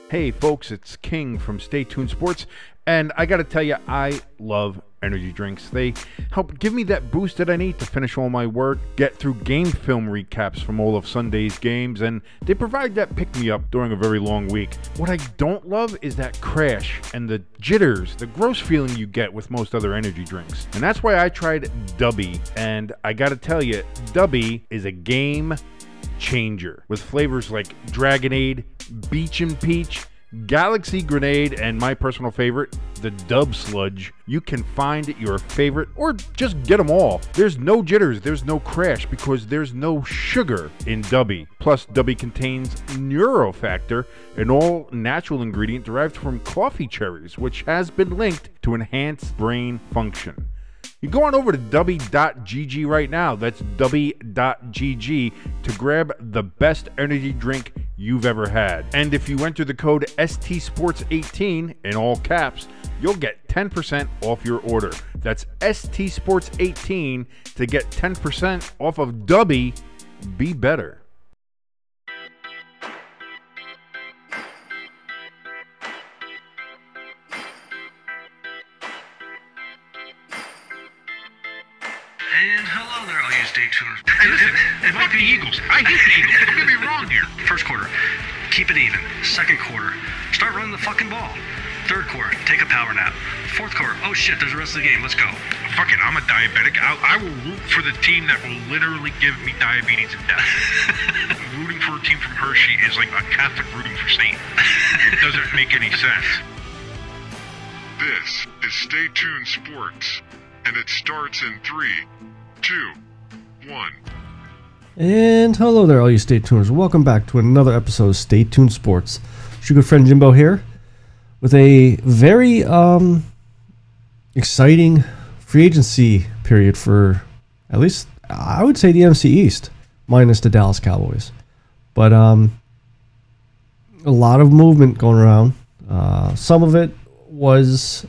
Hey folks, it's King from Stay Tuned Sports, and I gotta tell you, I love energy drinks. They help give me that boost that I need to finish all my work, get through game film recaps from all of Sunday's games, and they provide that pick-me-up during a very long week. What I don't love is that crash and the jitters, the gross feeling you get with most other energy drinks. And that's why I tried Dubby, and I gotta tell you, Dubby is a game changer with flavors like Dragonade, Beach and Peach, Galaxy Grenade, and my personal favorite, the Dub Sludge. You can find your favorite or just get them all. There's no jitters, there's no crash because there's no sugar in Dubby. Plus, Dubby contains Neurofactor, an all-natural ingredient derived from coffee cherries, which has been linked to enhance brain function. You go on over to Dubby.gg right now. That's Dubby.gg to grab the best energy drink you've ever had. And if you enter the code STSports18 in all caps, you'll get 10% off your order. That's STSports18 to get 10% off of Dubby. Be better. And hello there, all you Stay Tuners. It might be the Eagles. I hate the Eagles. Don't get me wrong here. First quarter, keep it even. Second quarter, start running the fucking ball. Third quarter, take a power nap. Fourth quarter, oh shit, there's the rest of the game. Let's go. Fuck it, I'm a diabetic. I will root for the team that will literally give me diabetes and death. Rooting for a team from Hershey is like a Catholic rooting for Satan. It doesn't make any sense. This is Stay Tuned Sports, and it starts in 3, 2, 1. And hello there, all you Stay Tuners. Welcome back to another episode of Stay Tuned Sports. It's your good friend Jimbo here with a very exciting free agency period for, at least I would say, the NFC East, minus the Dallas Cowboys. But a lot of movement going around. Some of it was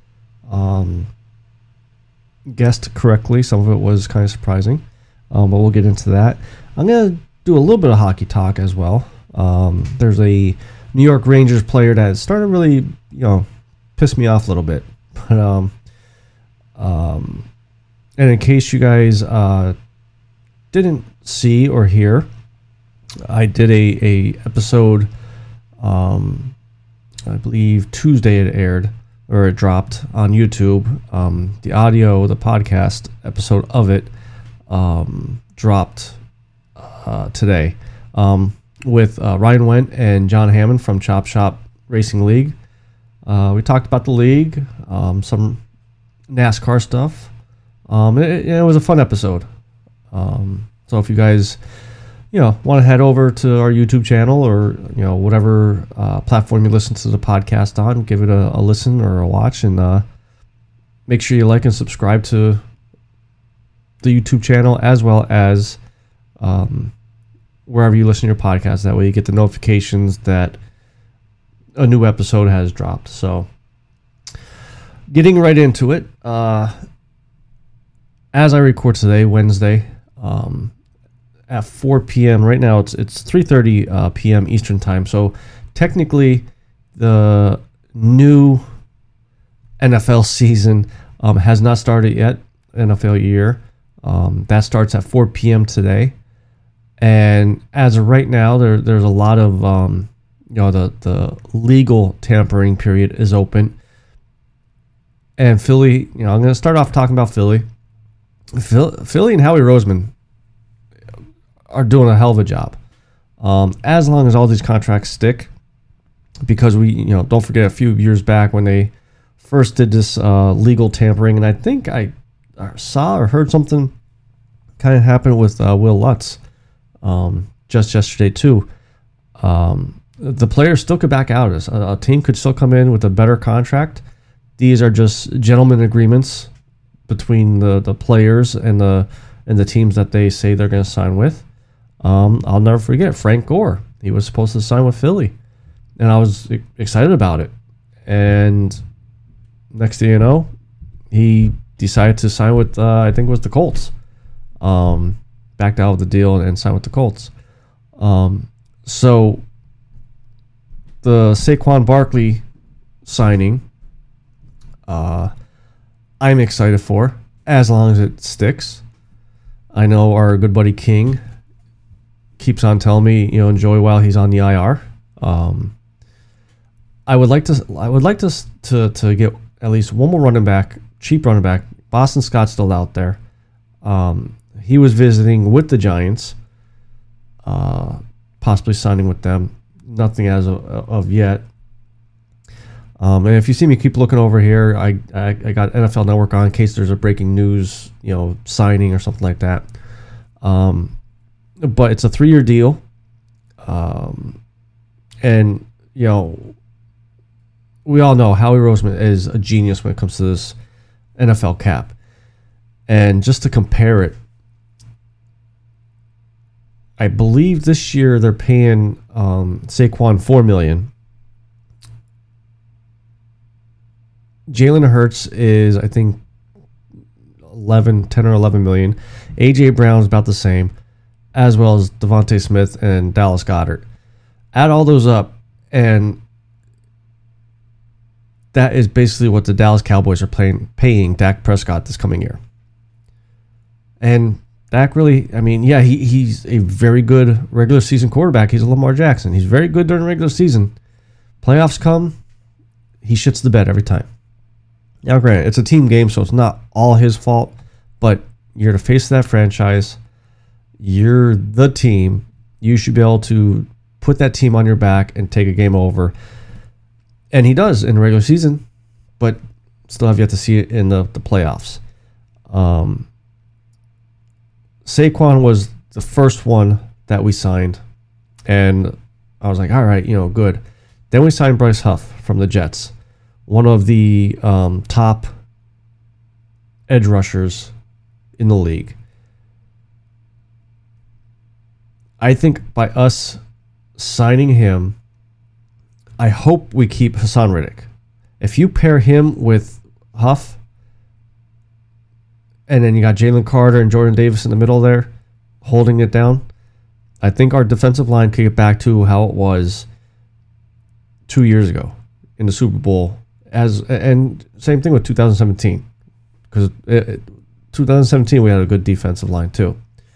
guessed correctly. Some of it was kind of surprising, but we'll get into that. I'm going to do a little bit of hockey talk as well. There's a New York Rangers player that started really, piss me off a little bit. But and in case you guys didn't see or hear, I did a episode. I believe Tuesday it aired. Or it dropped on YouTube. The audio, the podcast episode of it dropped today with Ryan Wendt and John Hammond from Chop Shop Racing League. We talked about the league, some NASCAR stuff. It was a fun episode. So if you guys want to head over to our YouTube channel or, whatever platform you listen to the podcast on, give it a listen or a watch, and make sure you like and subscribe to the YouTube channel as well as wherever you listen to your podcast. That way you get the notifications that a new episode has dropped. So getting right into it, as I record today, Wednesday, at 4 p.m. Right now, it's 3:30 p.m. Eastern time. So technically, the new NFL season has not started yet. NFL year that starts at 4 p.m. today, and as of right now, there's a lot of the legal tampering period is open. And Philly, I'm going to start off talking about Philly. Philly and Howie Roseman are doing a hell of a job. As long as all these contracts stick, because we, don't forget a few years back when they first did this legal tampering, and I think I saw or heard something kind of happen with Will Lutz just yesterday too. The players still could back out. A team could still come in with a better contract. These are just gentleman agreements between the players and the teams that they say they're going to sign with. I'll never forget Frank Gore. He was supposed to sign with Philly, and I was excited about it. And next thing you know, he decided to sign with I think it was the Colts. Backed out of the deal and signed with the Colts. So the Saquon Barkley signing, I'm excited for, as long as it sticks. I know our good buddy King keeps on telling me, enjoy while he's on the IR. I would like to get at least one more running back, cheap running back. Boston Scott's still out there. He was visiting with the Giants, possibly signing with them. Nothing as of yet. And if you see me keep looking over here, I got NFL Network on in case there's a breaking news, signing or something like that. But it's a 3-year deal. And, we all know Howie Roseman is a genius when it comes to this NFL cap. And just to compare it, I believe this year they're paying Saquon $4 million. Jalen Hurts is, I think, 10 or 11 million. AJ Brown's about the same, as well as Devontae Smith and Dallas Goedert. Add all those up, and that is basically what the Dallas Cowboys are paying Dak Prescott this coming year. And Dak really, he's a very good regular season quarterback. He's a Lamar Jackson. He's very good during the regular season. Playoffs come, he shits the bed every time. Now, granted, it's a team game, so it's not all his fault, but you're the face of that franchise. You're the team. You should be able to put that team on your back and take a game over. And he does in the regular season, but still have yet to see it in the playoffs. Saquon was the first one that we signed, and I was like, all right, good. Then we signed Bryce Huff from the Jets, one of the top edge rushers in the league. I think by us signing him, I hope we keep Hassan Riddick. If you pair him with Huff, and then you got Jalen Carter and Jordan Davis in the middle there, holding it down, I think our defensive line could get back to how it was 2 years ago in the Super Bowl. And same thing with 2017, because 2017 we had a good defensive line too.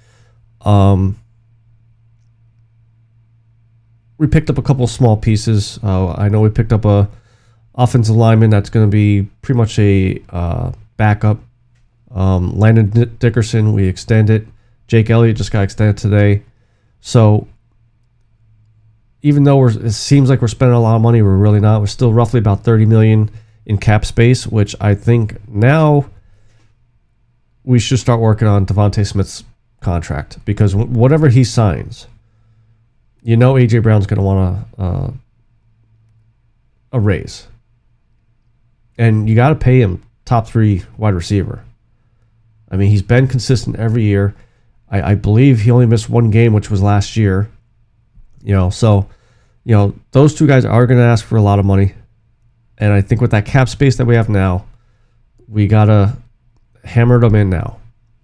We picked up a couple of small pieces. I know we picked up a offensive lineman that's going to be pretty much a backup. Landon Dickerson, we extended. Jake Elliott just got extended today. So even though it seems like we're spending a lot of money, we're really not. We're still roughly about $30 million in cap space, which I think now we should start working on Devontae Smith's contract, because whatever he signs, AJ Brown's going to want a raise. And you got to pay him top 3 wide receiver. He's been consistent every year. I believe he only missed one game, which was last year. So those two guys are going to ask for a lot of money. And I think with that cap space that we have now, we got to hammer them in now.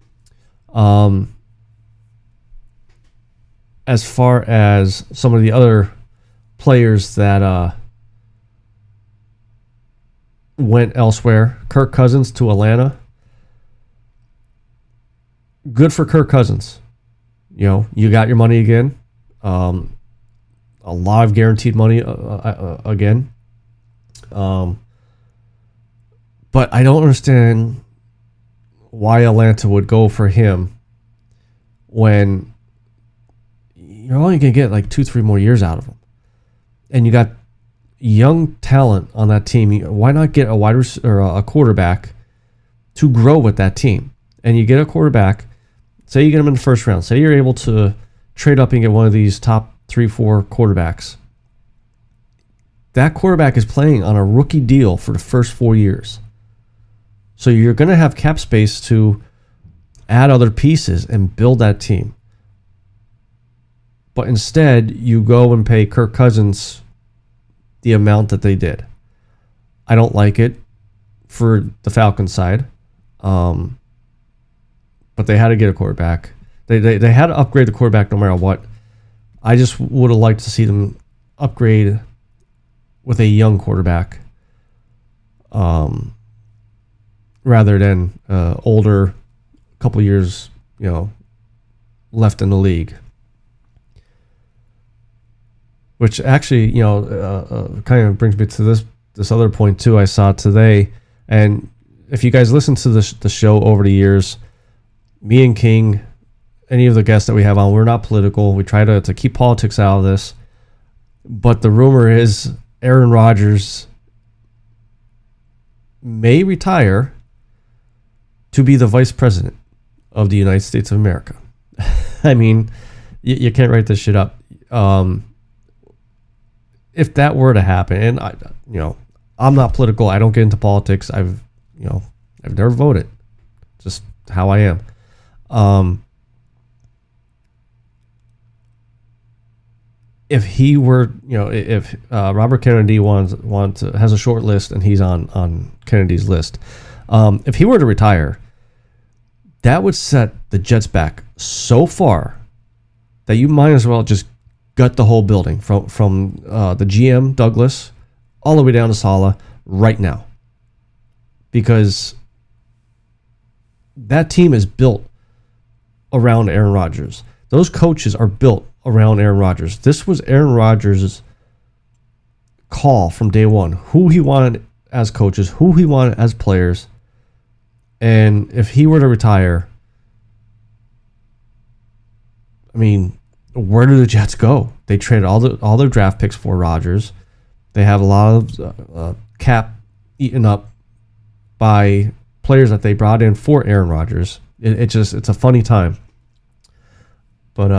As far as some of the other players that went elsewhere, Kirk Cousins to Atlanta. Good for Kirk Cousins. You got your money again. A lot of guaranteed money again. But I don't understand why Atlanta would go for him when you're only going to get like 2-3 more years out of him. And you got young talent on that team. Why not get a quarterback to grow with that team? And you get a quarterback, say you get him in the first round. Say you're able to trade up and get one of these top 3-4 quarterbacks. That quarterback is playing on a rookie deal for the first 4 years. So you're going to have cap space to add other pieces and build that team. But instead, you go and pay Kirk Cousins the amount that they did. I don't like it for the Falcons side. But they had to get a quarterback. They had to upgrade the quarterback no matter what. I just would have liked to see them upgrade with a young quarterback, rather than older, couple years, left in the league. Which actually, kind of brings me to this other point too. I saw today, and if you guys listen to the show over the years, me and King, any of the guests that we have on, we're not political. We try to keep politics out of this. But the rumor is Aaron Rodgers may retire to be the vice president of the United States of America. I mean, you can't write this shit up. If that were to happen, and I'm not political. I don't get into politics. I've never voted. Just how I am. If he were, if Robert Kennedy has a short list and he's on Kennedy's list, if he were to retire, that would set the Jets back so far that you might as well just gut the whole building from the GM Douglas all the way down to Saleh right now, because that team is built around Aaron Rodgers. Those coaches are built around Aaron Rodgers. This was Aaron Rodgers' call from day one, who he wanted as coaches, who he wanted as players. And if he were to retire, I mean, where do the Jets go? They traded all their draft picks for Rodgers. They have a lot of cap eaten up by players that they brought in for Aaron Rodgers. It's a funny time. But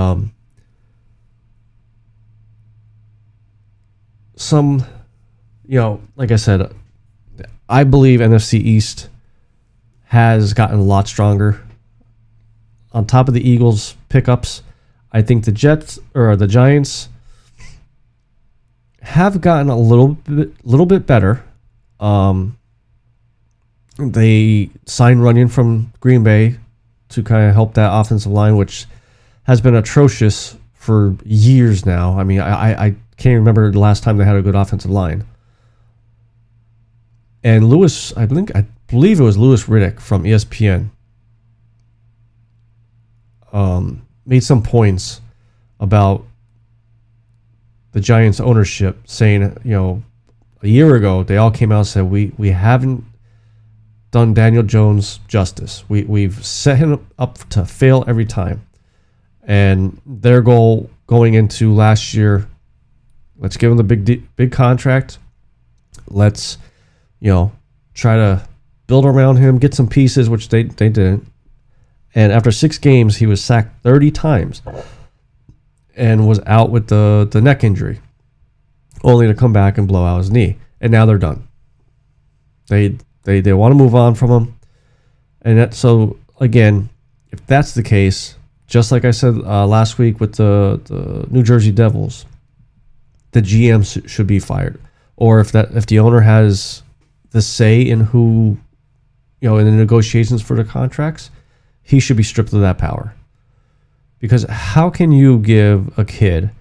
like I said, I believe NFC East has gotten a lot stronger. On top of the Eagles pickups, I think the Giants have gotten a little bit better. They signed Runyon from Green Bay to kind of help that offensive line, which has been atrocious for years now. I mean, I can't remember the last time they had a good offensive line. And Lewis, I believe it was Louis Riddick from ESPN, made some points about the Giants ownership, saying, a year ago they all came out and said we haven't done Daniel Jones justice. We've set him up to fail every time. And their goal going into last year, let's give him the big contract. Let's, try to build around him, get some pieces, which they didn't. And after 6 games, he was sacked 30 times and was out with the neck injury, only to come back and blow out his knee. And now they're done. They want to move on from him. And so, again, if that's the case, just like I said last week with the New Jersey Devils, the GM should be fired. Or if the owner has the say in who, in the negotiations for the contracts, he should be stripped of that power. Because how can you give a kid,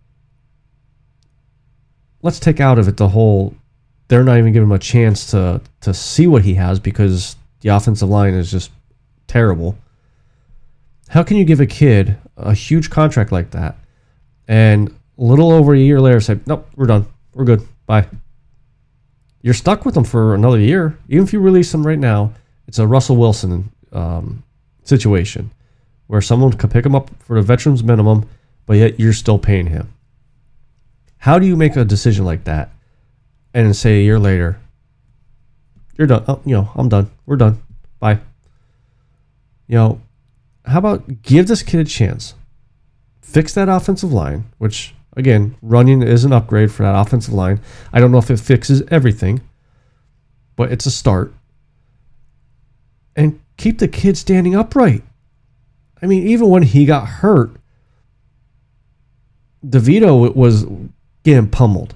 let's take out of it the whole, they're not even giving him a chance to see what he has because the offensive line is just terrible. How can you give a kid a huge contract like that and a little over a year later say, nope, we're done. We're good. Bye. You're stuck with them for another year. Even if you release them right now, it's a Russell Wilson situation where someone could pick him up for the veterans minimum, but yet you're still paying him. How do you make a decision like that and then say a year later, you're done. Oh, I'm done. We're done. Bye. How about give this kid a chance? Fix that offensive line, which, again, Runyon is an upgrade for that offensive line. I don't know if it fixes everything, but it's a start. And keep the kid standing upright. I mean, even when he got hurt, DeVito was getting pummeled.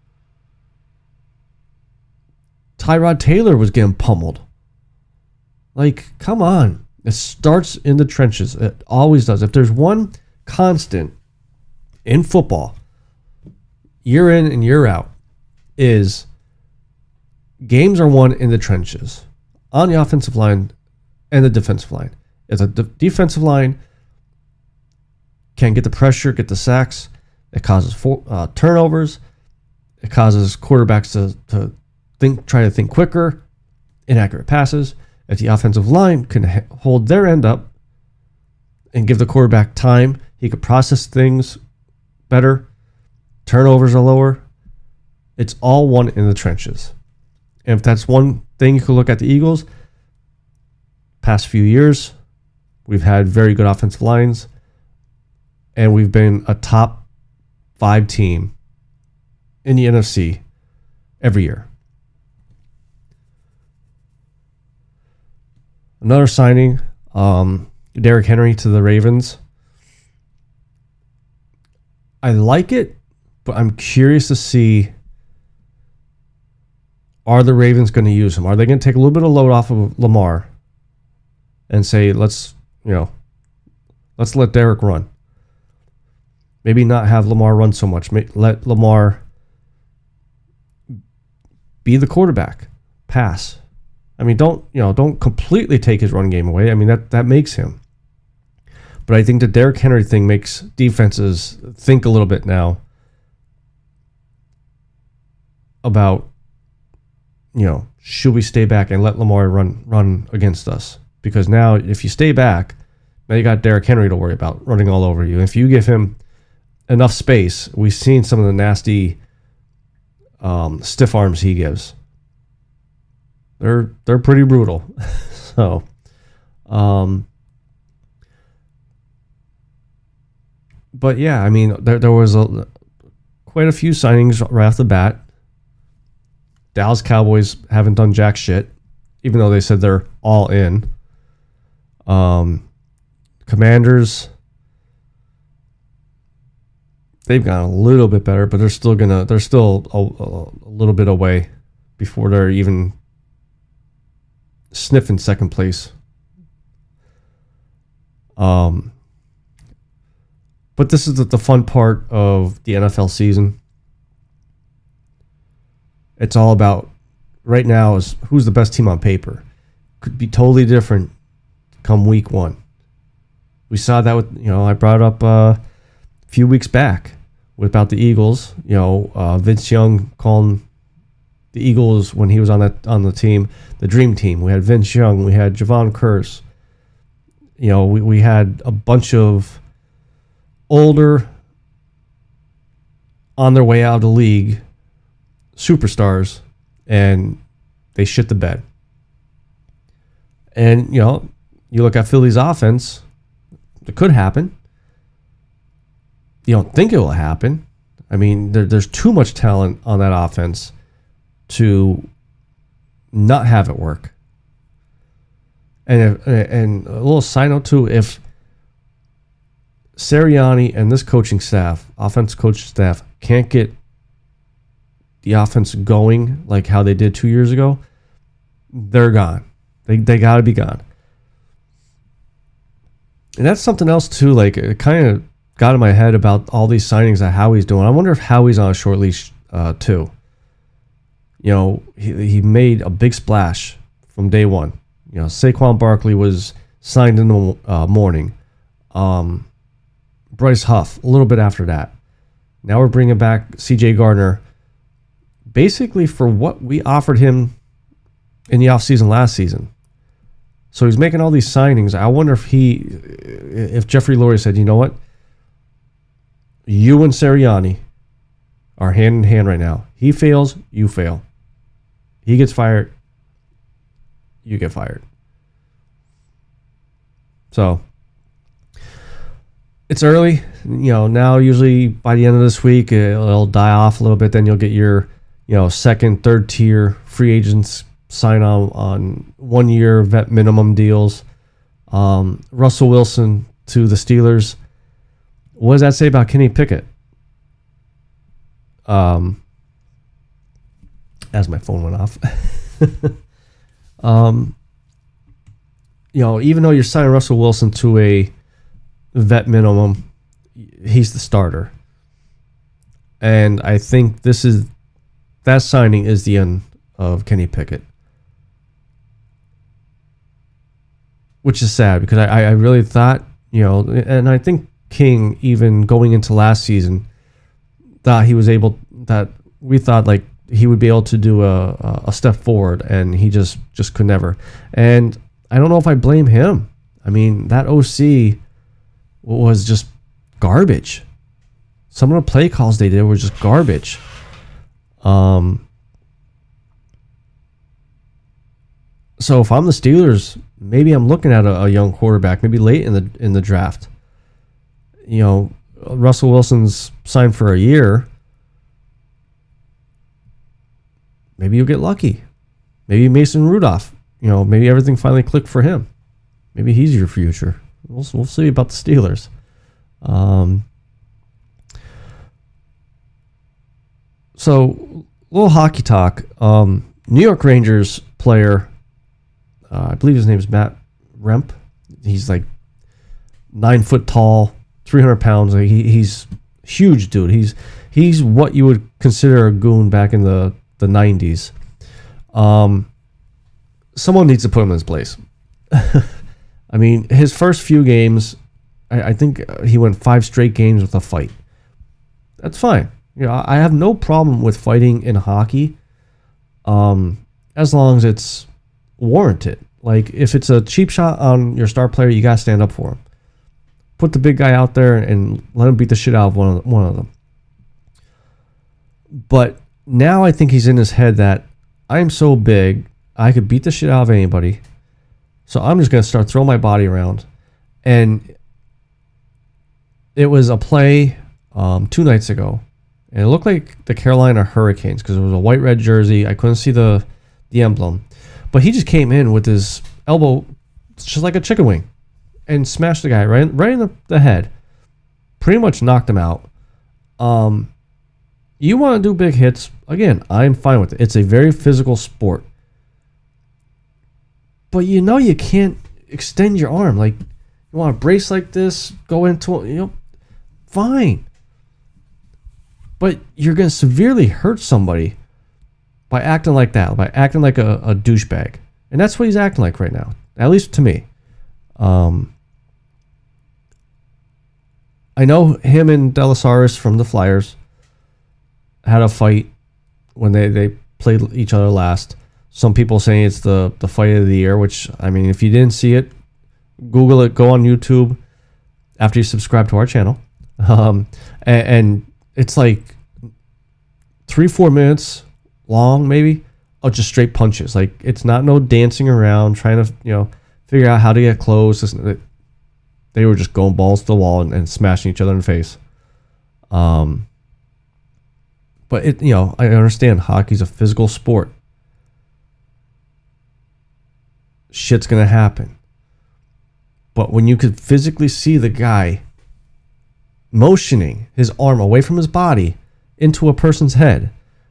Tyrod Taylor was getting pummeled. Like, come on. It starts in the trenches. It always does. If there's one constant in football, year in and year out, is games are won in the trenches, on the offensive line and the defensive line. If the defensive line can get the pressure, get the sacks, it causes turnovers. It causes quarterbacks to try to think quicker, inaccurate passes. If the offensive line can hold their end up and give the quarterback time, he could process things better. Turnovers are lower. It's all won in the trenches. And if that's one thing you could look at the Eagles, past few years, we've had very good offensive lines, and we've been a top 5 team in the NFC every year. Another signing, Derrick Henry to the Ravens. I like it, but I'm curious to see, are the Ravens going to use him? Are they going to take a little bit of load off of Lamar and say, let's let Derrick run? Maybe not have Lamar run so much. Let Lamar be the quarterback, pass. I mean, don't completely take his run game away. I mean, that makes him. But I think the Derrick Henry thing makes defenses think a little bit now about, should we stay back and let Lamar run against us? Because now, if you stay back, now you got Derrick Henry to worry about running all over you. If you give him enough space, we've seen some of the nasty stiff arms he gives. They're pretty brutal. So, but yeah, I mean, there was quite a few signings right off the bat. Dallas Cowboys haven't done jack shit, even though they said they're all in. Commanders, they've gotten a little bit better, but they're still a little bit away before they're even sniffing second place. But this is the fun part of the NFL season. It's all about, right now, is who's the best team on paper. Could be totally different come week 1. We saw that with, I brought up a few weeks back about the Eagles. Vince Young calling the Eagles when he was on the team, the dream team. We had Vince Young, we had Javon Curse. We had a bunch of older, on their way out of the league, superstars, and they shit the bed. And, you look at Philly's offense, it could happen. You don't think it will happen. I mean, there's too much talent on that offense to not have it work. And a little side note too, if Sirianni and this coaching staff, offense coaching staff, can't get the offense going like how they did 2 years ago, they're gone. They got to be gone. And that's something else too. Like, it kind of got in my head about all these signings that Howie's doing. I wonder if Howie's on a short leash too. He made a big splash from day one. Saquon Barkley was signed in the morning. Bryce Huff a little bit after that. Now we're bringing back C.J. Gardner, basically for what we offered him in the offseason last season. So he's making all these signings. I wonder if Jeffrey Lurie said, you know what? You and Sirianni are hand in hand right now. He fails, you fail. He gets fired, you get fired. So it's early. Now usually by the end of this week, it'll die off a little bit. Then you'll get your, second, third tier free agents sign on 1 year vet minimum deals. Russell Wilson to the Steelers. What does that say about Kenny Pickett? As my phone went off. Even though you're signing Russell Wilson to a vet minimum, he's the starter. And I think this is that signing is the end of Kenny Pickett. Which is sad because I really thought, and I think King, even going into last season, thought we thought like he would be able to do a step forward, and he just could never. And I don't know if I blame him. I mean, that OC was just garbage. Some of the play calls they did were just garbage. So if I'm the Steelers, maybe I'm looking at a young quarterback, maybe late in the draft. Russell Wilson's signed for a year. Maybe you'll get lucky. Maybe Mason Rudolph. Maybe everything finally clicked for him. Maybe he's your future. We'll see about the Steelers. So, little hockey talk. New York Rangers player, I believe his name is Matt Remp. He's like 9 foot tall, 300 pounds. Like he's huge, dude. He's what you would consider a goon back in the 90s. Someone needs to put him in his place. I mean, his first few games, I think he went 5 straight games with a fight. That's fine. I have no problem with fighting in hockey, as long as it's warranted. Like, if it's a cheap shot on your star player, you gotta stand up for him. Put the big guy out there and let him beat the shit out of one of them. But now I think he's in his head that I'm so big, I could beat the shit out of anybody. So I'm just going to start throwing my body around. And it was a play 2 nights ago. And it looked like the Carolina Hurricanes because it was a white-red jersey. I couldn't see the emblem. But he just came in with his elbow just like a chicken wing and smashed the guy right in the head. Pretty much knocked him out. You want to do big hits, again, I'm fine with it. It's a very physical sport. But you can't extend your arm. Like, you want to brace like this, go into, fine. But you're going to severely hurt somebody by acting like that, by acting like a douchebag. And that's what he's acting like right now, at least to me. I know him and Delasaris from the Flyers had a fight when they played each other last. Some people saying it's the fight of the year, which, I mean, if you didn't see it, Google it, go on YouTube after you subscribe to our channel. And it's like 3-4 minutes long, maybe, of just straight punches. Like, it's not no dancing around, trying to, figure out how to get close. They were just going balls to the wall and smashing each other in the face. But I understand hockey's a physical sport. Shit's gonna happen. But when you could physically see the guy motioning his arm away from his body into a person's head,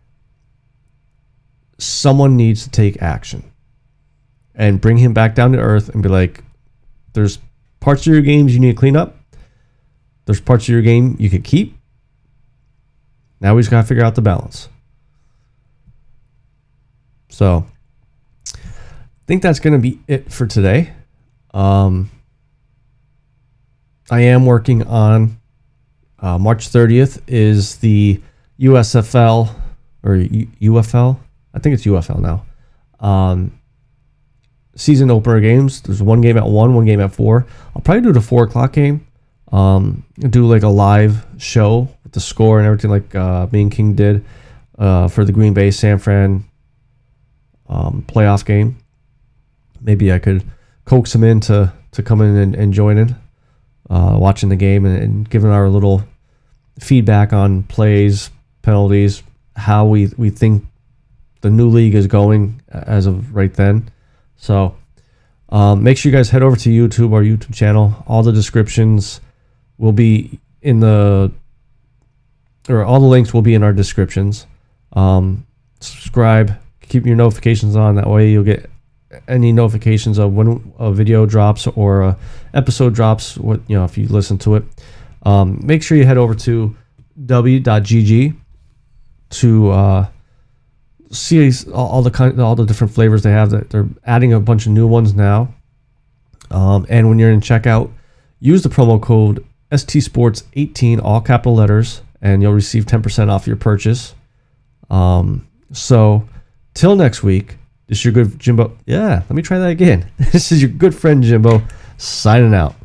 someone needs to take action and bring him back down to earth and be like, there's parts of your games you need to clean up. There's parts of your game you could keep. Now we just got to figure out the balance. So, I think that's going to be it for today. I am working on March 30th is the USFL or UFL. I think it's UFL now. Season opener games. There's one game at 1, one game at 4. I'll probably do the 4 o'clock game. Do like a live show with the score and everything like me and King did for the Green Bay San Fran playoff game. Maybe I could coax him in to come in and join in, watching the game and giving our little feedback on plays, penalties, how we think the new league is going as of right then. So make sure you guys head over to YouTube, our YouTube channel. All the descriptions will be all the links will be in our descriptions. Subscribe, keep your notifications on. That way you'll get any notifications of when a video drops or a episode drops. If you listen to it, make sure you head over to w.gg to see all the different flavors they have. That they're adding a bunch of new ones now. And when you're in checkout, use the promo code STSports18, all capital letters, and you'll receive 10% off your purchase. So till next week, this is your good Jimbo. Yeah, let me try that again. This is your good friend Jimbo signing out.